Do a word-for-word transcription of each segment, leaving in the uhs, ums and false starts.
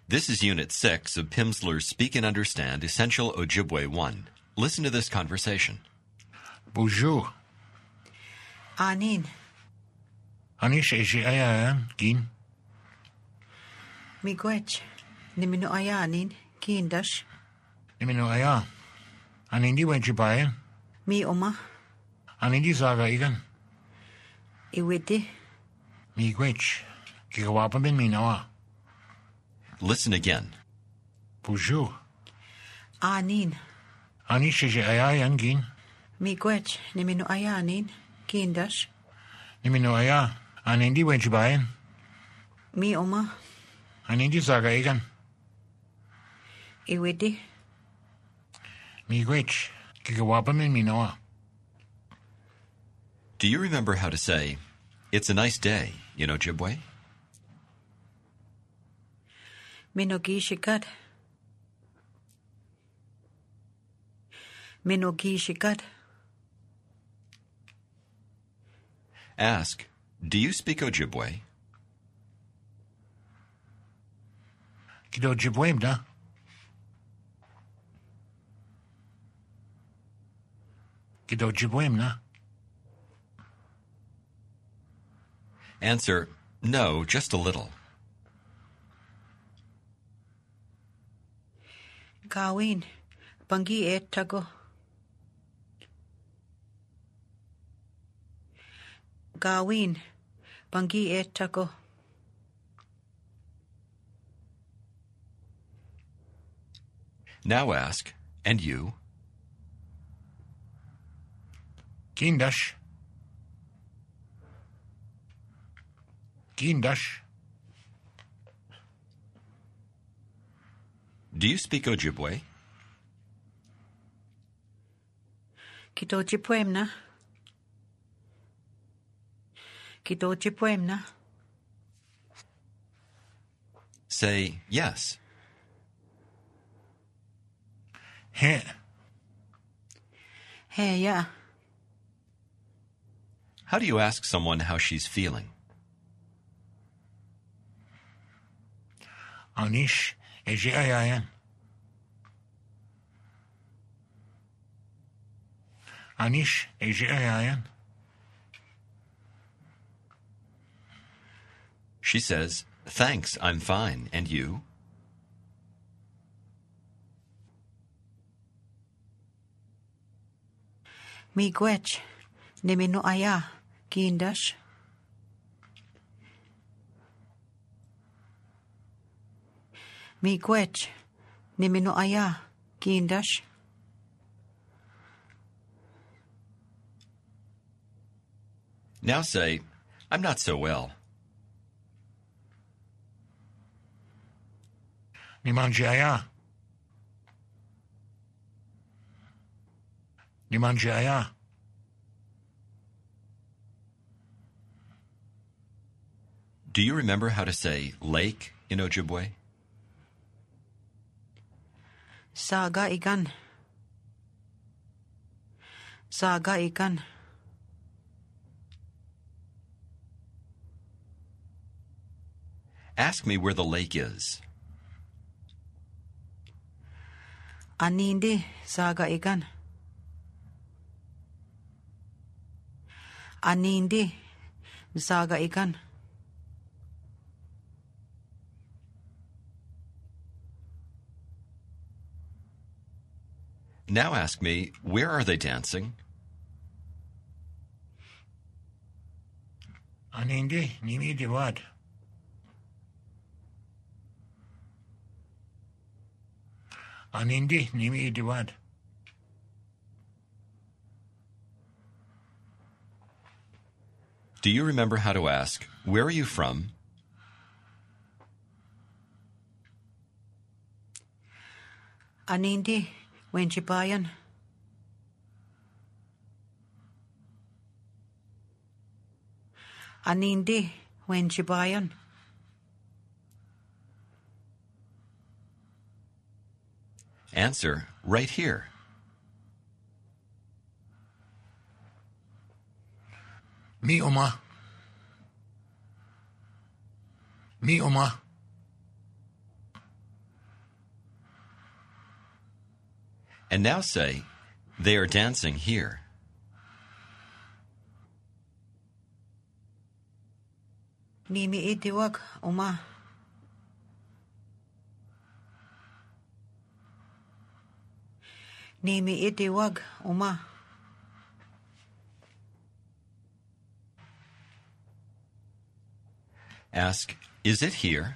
This is Unit six of Pimsleur's Speak and Understand Essential Ojibwe one. Listen to this conversation. Bonjour. Anin, Anish eji ayayan gin. miigwech, nimino ayanin, kindash, Nimino aya. Anindi wenji bayan. mi oma, Anindi zaga igan. iwidi, Mi gwech. Kikawapa bin minawa. Listen again. Bonjour. anin, Anish eji ayayan gin. miigwech, nimino ayanin, kindash, Nimino aya. Anindi wenji bayan. mi oma, Anindi zaga igan. iwidi, Mi gwech. Kikawapa bin minawa. Do you remember how to say, "It's a nice day" in Ojibwe? minogishikad, minogishikad, Ask, "Do you speak Ojibwe?" Kido jibwem na. Kido jibwem na. Answer, "No, just a little." gawin, bangi et tago, gawin, bangi et tago, Now ask, "And you?" Kindash. Kindash. Do you speak Ojibwe? kitojipwemna, kitojipwemna, Say, "Yes." He. hey ya, How do you ask someone how she's feeling? Anish eji ayayan. Anish eji ayayan. She says, "Thanks, I'm fine. And you?" miigwech, nimino aya, kindash, miigwech, nimino aya, kindash, Now say, "I'm not so well." Nimanji aya. Nimanji aya. Do you remember how to say lake in Ojibwe? saga igan, saga igan, Ask me where the lake is. anindi, saga igan, anindi, saga igan, Now ask me, where are they dancing? Anindi nimi diwad. Anindi nimi diwad. Do you remember how to ask, "Where are you from?" anindi, wenchipayan, anindi, wenchipayan, Answer, "Right here." Mi oma. Mi oma. And now say, they are dancing here. Nimi itiwag, uma. Nimi itiwag, uma. Ask, is it here?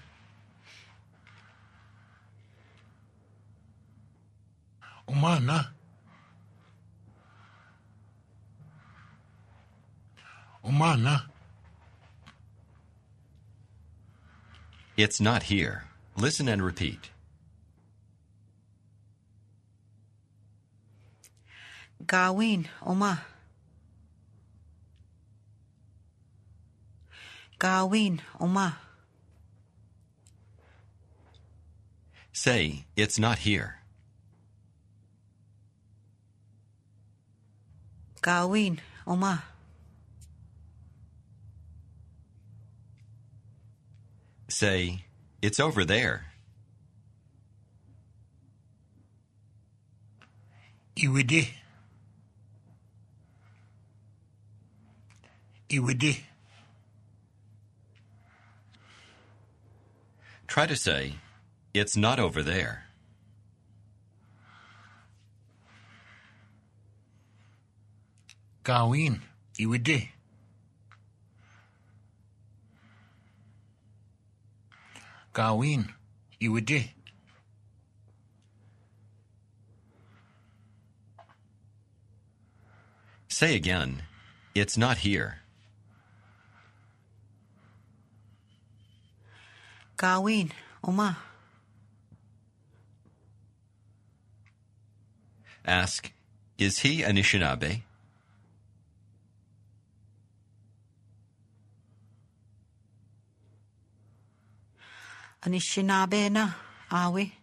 Uma na. Uma na. It's not here. Listen and repeat. Gawin, uma. Gawin, uma. Say, it's not here. Gawin, uma. Say, it's over there. Iwidi. Iwidi. Try to say, it's not over there. Gawin. Iwidi. Gawin. Iwidi. Say again, it's not here. Gawin, uma. Ask, is he Anishinaabe? Anishinaabe na, awi.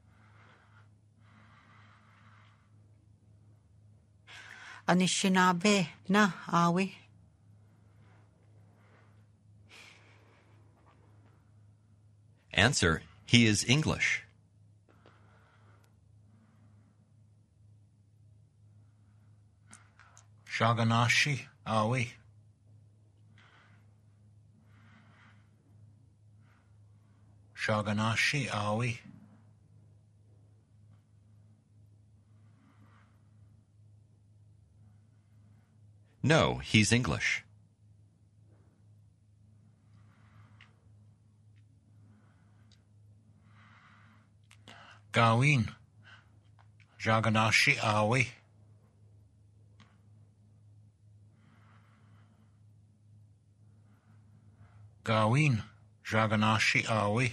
Anishinaabe na, awi. Answer, he is English. Shaganashi. Awi. Shaganashi. Awi. No, he's English. Gawin. Jaganashi. Awi. Gawin. Jaganashi. Awi.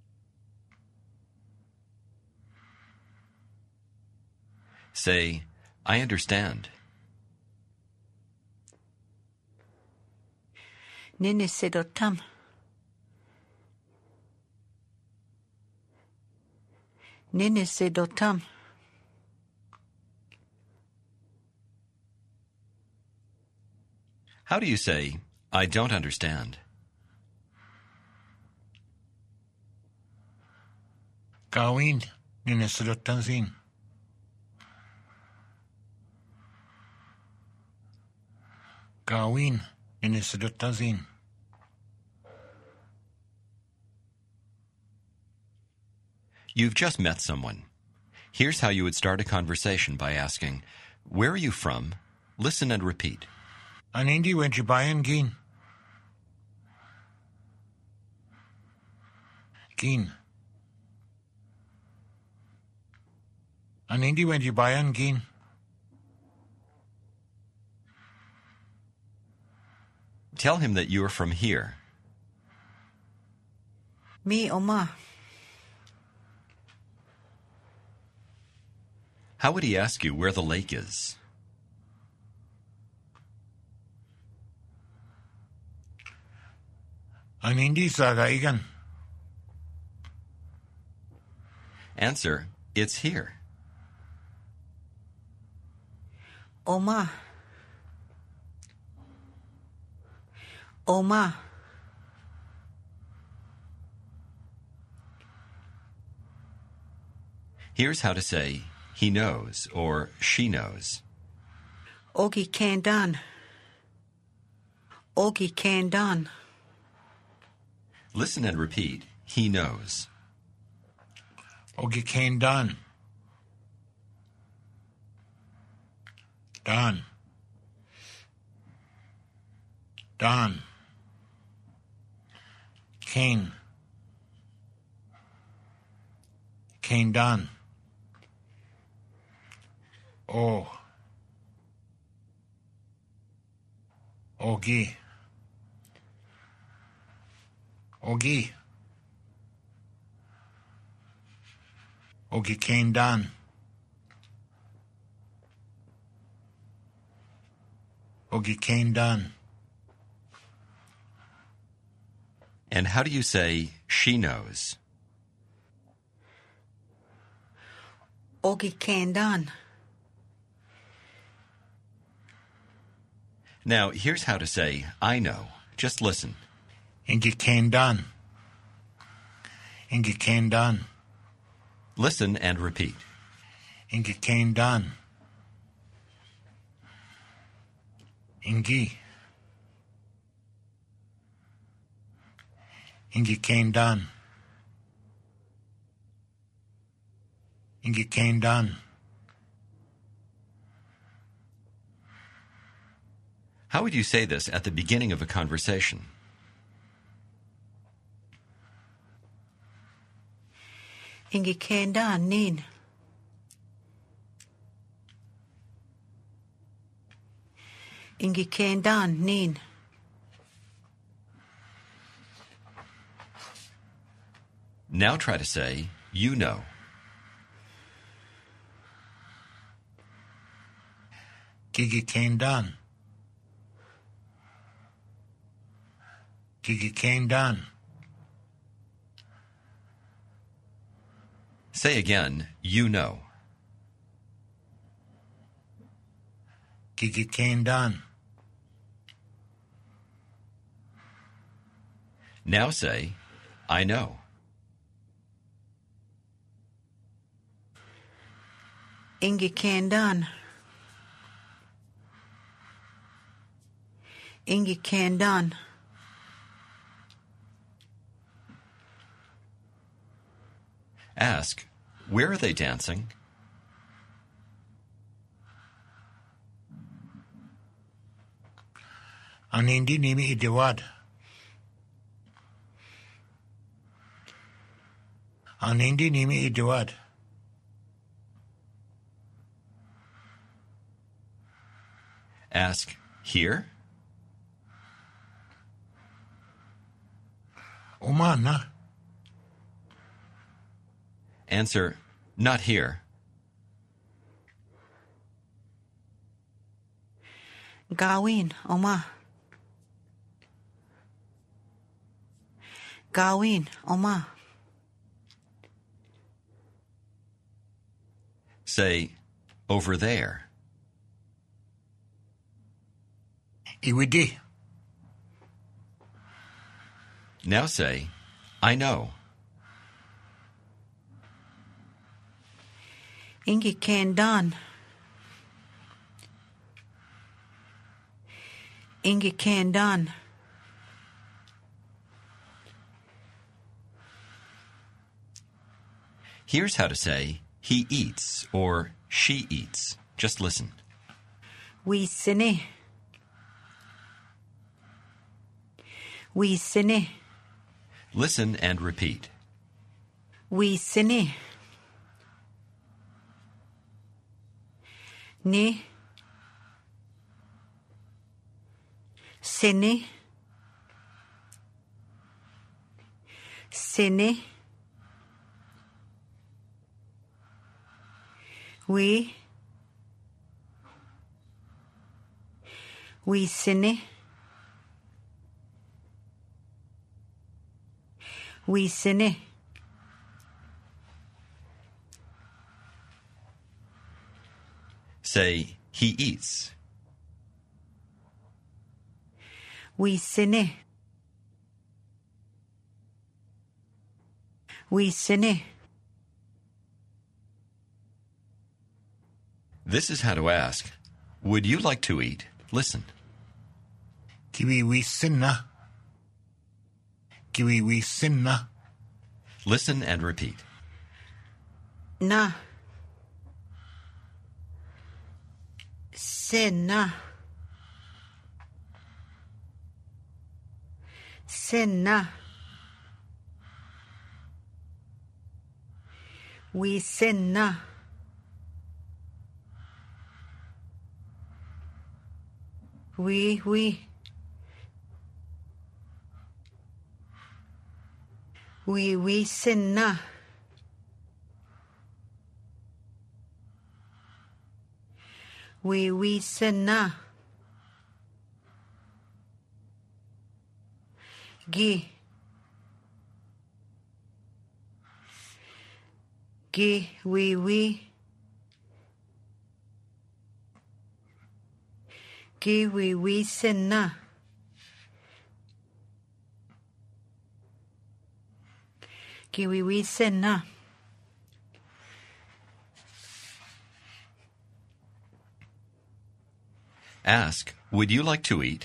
Say, I understand. Ninisidotam. Ninisidotam. How do you say, I don't understand? Gawin. Ninisidotanzin. Gawin. Ninisidotanzin. You've just met someone. Here's how you would start a conversation by asking, where are you from? Listen and repeat. Anindi wenjibayan gin. Gin. Anindi wenjibayan gin. Tell him that you are from here. Mi, uma. How would he ask you where the lake is? Anindi sagaigan. Answer, it's here. Oma. Oma. Here's how to say, he knows, or she knows. Ogi Kandan. Ogi Kandan. Listen and repeat, he knows. Ogi Kane done. Done. Done. Kane. Kane done. Oh. Ogi. Ogi. Ogi Kane done. Ogi Kane done. And how do you say, she knows? Ogi Kandan. Now, here's how to say, I know. Just listen. Ingi Kane done. Ingi Kane done. Listen and repeat. Ingi Kane done. Ingi. Ingi Kane done. Ingi Kane done. How would you say this at the beginning of a conversation? Ingi Kandan nin. Ingi Kandan nin. Now try to say, you know. Gigi Kane done. Gigi Kane done. Say again, you know. Gigi Kane done. Now say, I know. Ingi Kandan. Ingi Kandan. Ask, where are they dancing? Anindi nimi idewad. Anindi nimi idewad. Ask, here? Oman na. Answer, not here. Gawin, Oma. Gawin, Oma. Say, over there. Iwidi. Now say, I know. Ingi Kandan. Ingi Kandan. Here's how to say, he eats or she eats. Just listen. We sine. We sine. Listen and repeat. We sine. Ne. Sine. Sine. We. We sine. We sine. Say, he eats. We sine. We sine. This is how to ask. Would you like to eat? Listen. Kiwi sinna. Kiwi sinna. Listen and repeat. Na. Sinna. Sinna. We sinna. We, we. We, we sinna. We, we sinna. Gi. Gi, we, we. Gi, we, we sinna. Gi, we, we sinna. Ask, would you like to eat?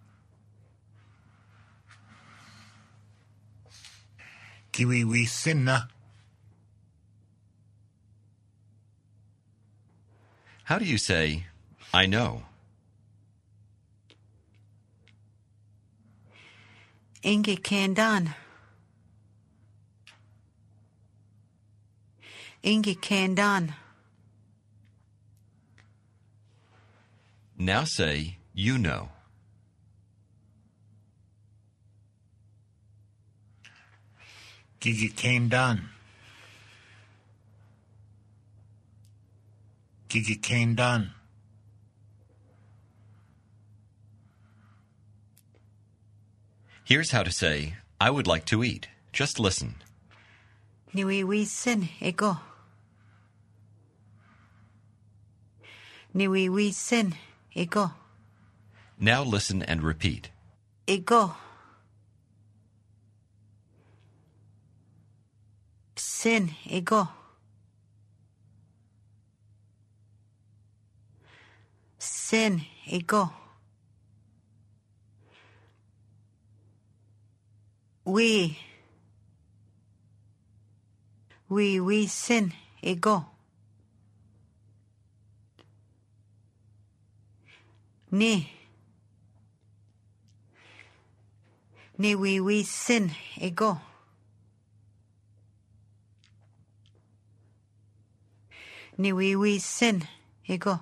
Kiwi sinna. How do you say, I know? Inge kandan. Inge kandan. Now say, you know. Gigi kandan. Gigi kandan. Here's how to say, I would like to eat. Just listen. Niwi wi sin ego. Niwi wi sin ego. Now listen and repeat. Ego. Sin ego. Sin ego. We. We, we sin ego. Ni. Ni we, we sin ego. Ni we, we sin ego.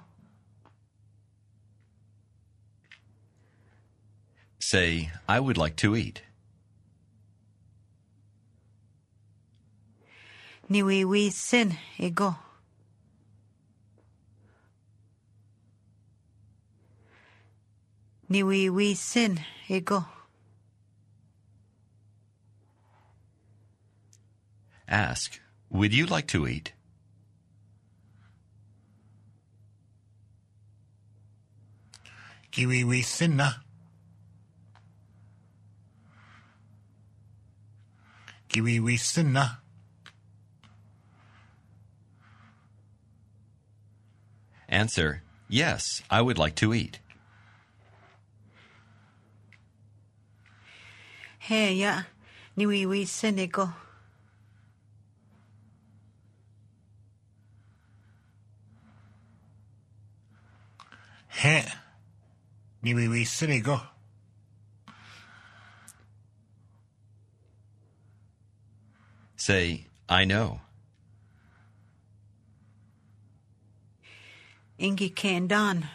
Say, I would like to eat. Ni we, we sin ego. Ni we, we sin ego. Ask, would you like to eat? Kiwi sinna. Kiwi sinna. Answer, yes, I would like to eat. He ya, ni we, we sin ego. He. Ni we, we sin ego. Say, I know. Ingi kandan.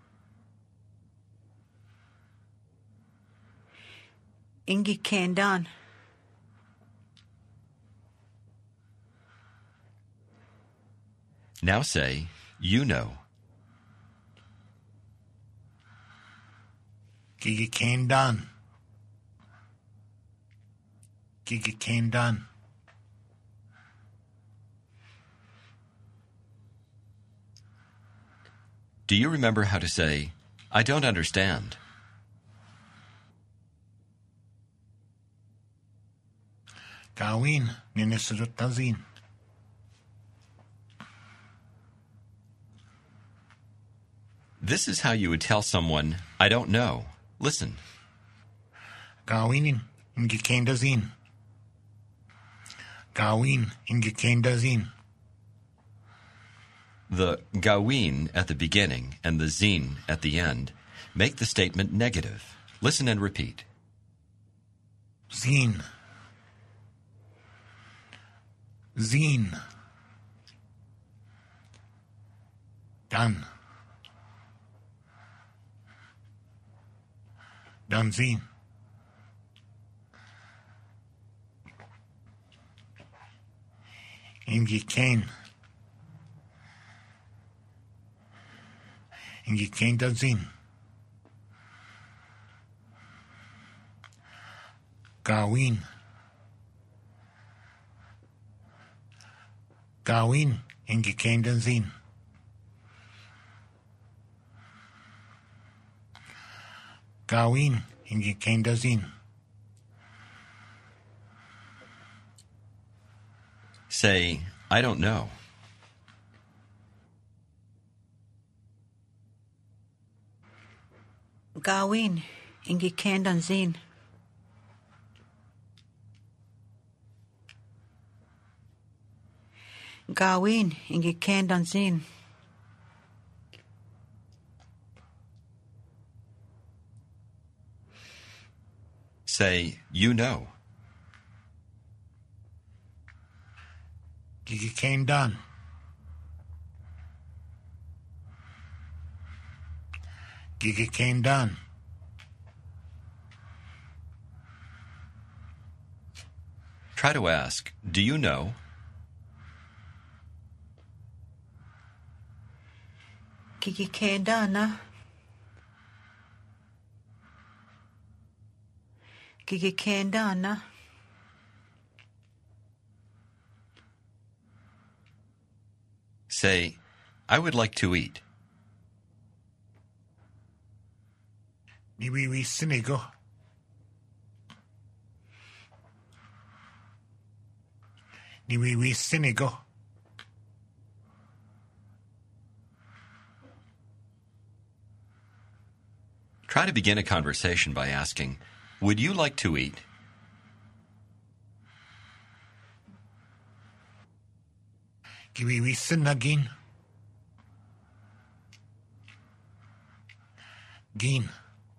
Ingi kandan. Now say, you know. Gigi kandan. Gigi kandan. Do you remember how to say, I don't understand? Gawin ninisudut tazin. This is how you would tell someone, I don't know. Listen. Gawin ingi kendazin. Gawin ingi kendazin. The gawin at the beginning and the zin at the end make the statement negative. Listen and repeat. Zin. Zin. Dan. Dan zin. Ingi ken. Ingi ken dan zin. Gawin. Gawin ingi ken dan zin. Gawin ingi ken dan zin. Say, I don't know. Gawin ingi ken dan zin. Gawin ingi ken dan zin. Say, you know. Gigi ken dan. Gigi ken dan. Try to ask, do you know? Gigi ken dan na. Gigi ken dan na. Say, I would like to eat. Ni wi wi sinigo. Ni wi wi sinigo. Try to begin a conversation by asking, would you like to eat? Giwi wi sinagin. Gin.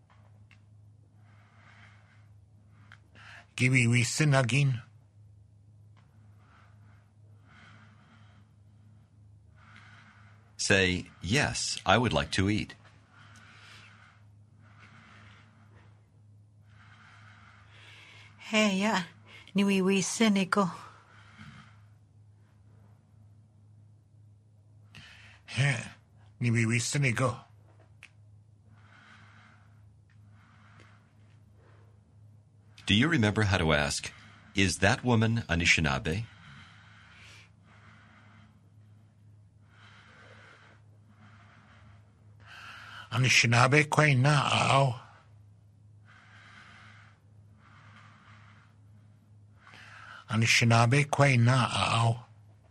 Giwi wi sinagin. Say, yes, I would like to eat. Hey ya, ni wi wi sinigo. He, ni wi wi sinigo. Do you remember how to ask, is that woman Anishinaabe? Anishinaabe kwe na ao. Anishinaabe kwe na ao.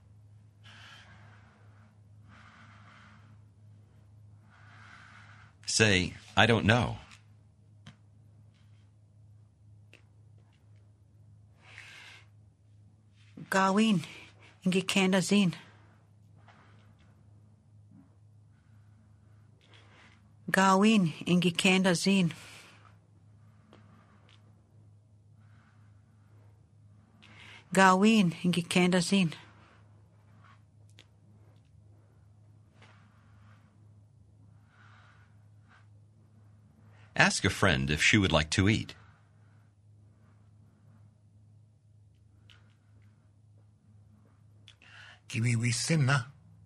Say, I don't know. Gawin ingi ken dan zin. Gawin ingi ken dan zin. Gawin ingi ken dan zin. Ask a friend if she would like to eat. Giwi wi sinna.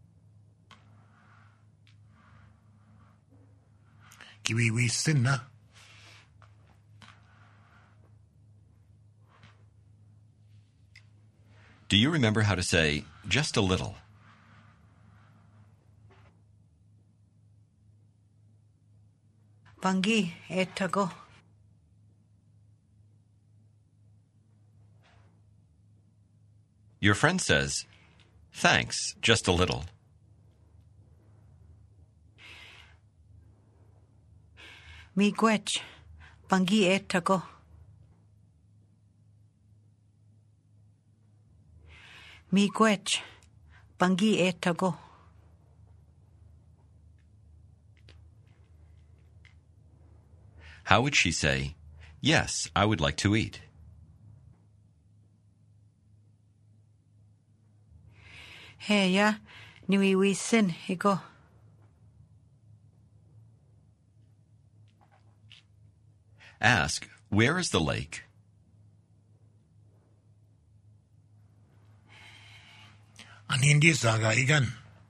Giwi wi sinna. Do you remember how to say, just a little? Bangi etago. Your friend says, thanks, just a little. Miigwech, bangi etago. Miigwech, bangi etago. How would she say, "Yes, I would like to eat"? Heya, niwiwi sin igo. Ask, "Where is the lake?" An hindi saga igan.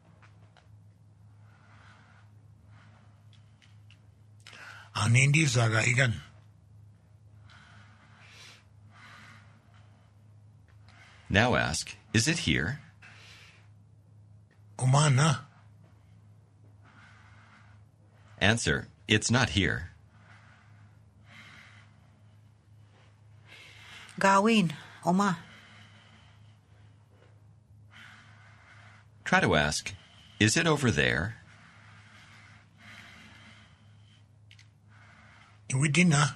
An hindi saga igan. Now ask, "Is it here?" Umana. Answer, "It's not here." Gawin, oma. Try to ask, "Is it over there?" Iwidina.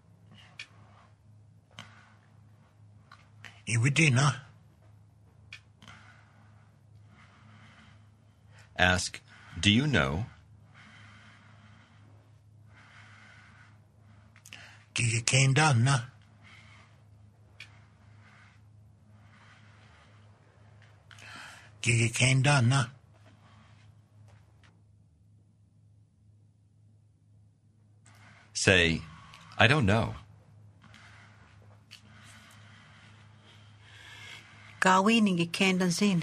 Iwidina. Ask, "Do you know?" Gigikendana. Gigikendana. Say, "I don't know." Gawin ingi kendan sin.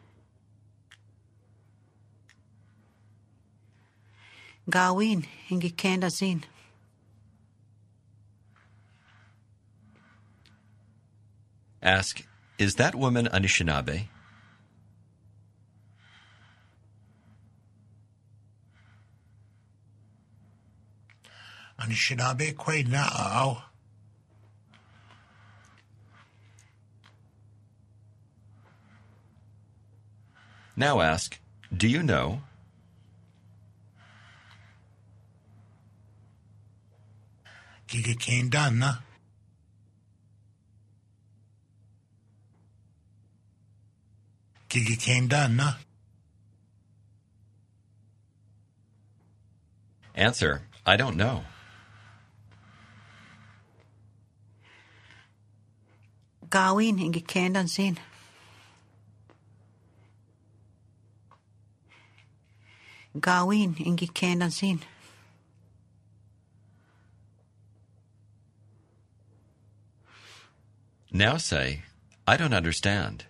Gawin ingi kendan sin. Ask, "Is that woman Anishinaabe?" Anishinaabe kwe na ao. Now ask, "Do you know?" Gigikendana. Gigikendana. Answer, "I don't know." Gawin ingi kendan sin. Gawin ingi kendan sin. Now say, "I don't understand."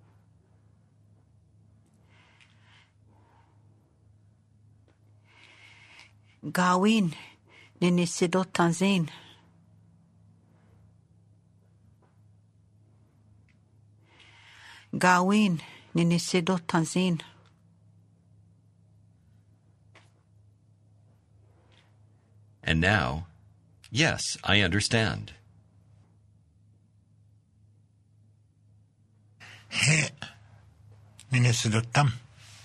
Gawin ninisidotan sin. Gawin ninisidotan sin. And now, "Yes, I understand." He. Ninisidotam.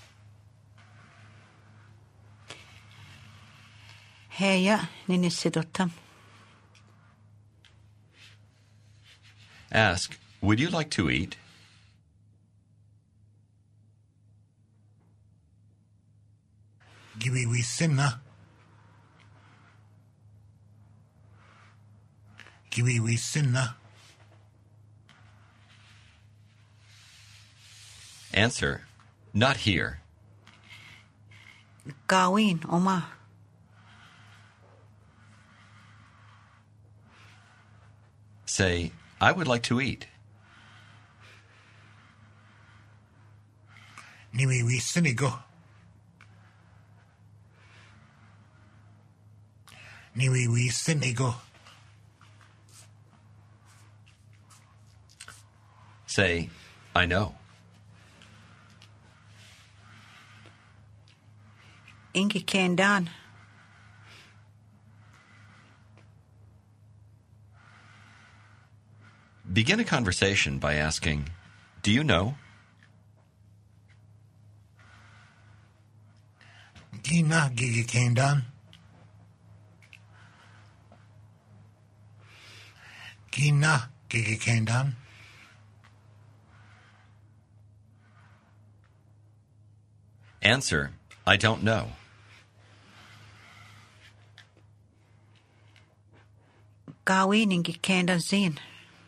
Heya ninisidotam. Ask, "Would you like to eat?" Giwi sinna. Giwi sinna. Answer, "Not here." Gawin, oma. Say, "I would like to eat." Niwi sinigo. Niwi sinigo. Say, "I know." Ingi kendan. Begin a conversation by asking, "Do you know?" Gina gigi kendan. Kina Gigikendan. Answer, I don't know. Gawin ingi kendan sin.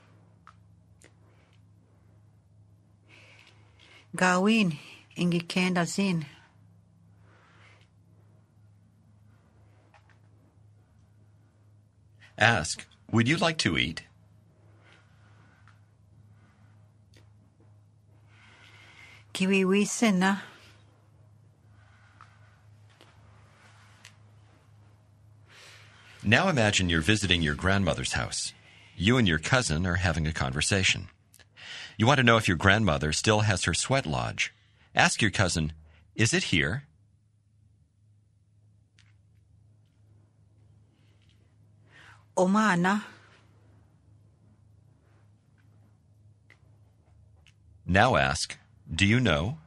Gawin ingi kendan sin. Ask, would you like to eat? Kiwiwi sinna. Now imagine you're visiting your grandmother's house. You and your cousin are having a conversation. You want to know if your grandmother still has her sweat lodge. Ask your cousin, is it here? Omana. Now ask, do you know?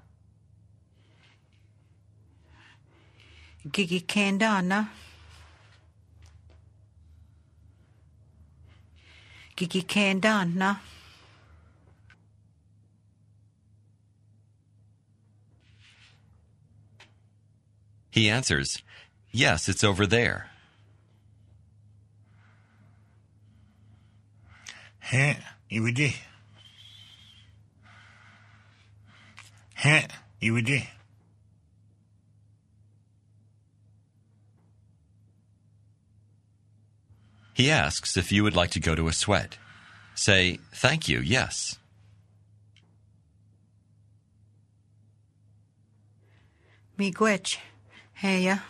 Gigi kendana. Gigi kendana. He answers, yes, it's over there. He iwidi. He iwidi. He asks if you would like to go to a sweat. Say, thank you, yes. Miigwech. Heya.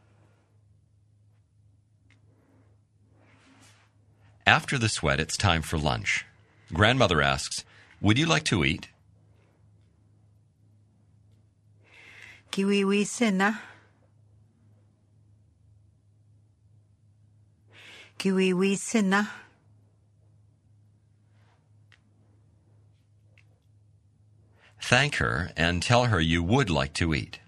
After the sweat, it's time for lunch. Grandmother asks, would you like to eat? Kiwiwi sinna. Kiwiwi sinna. Thank her and tell her you would like to eat.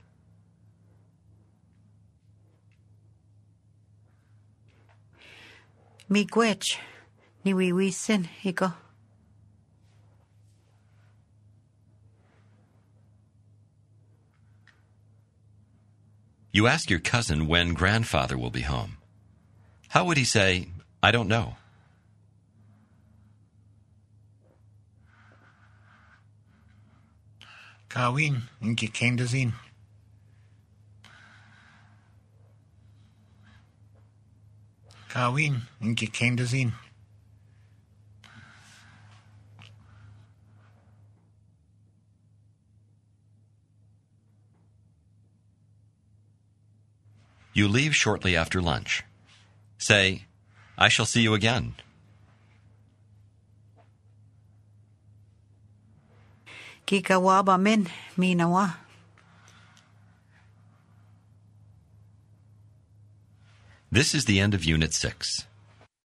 Miigwech. Niwiwi sin higo. You ask your cousin when grandfather will be home. How would he say, I don't know? Gawin ingi kendazin. Gawin ingi kendazin. You leave shortly after lunch. Say, I shall see you again. Kikawaba min minawa. This is the end of Unit six.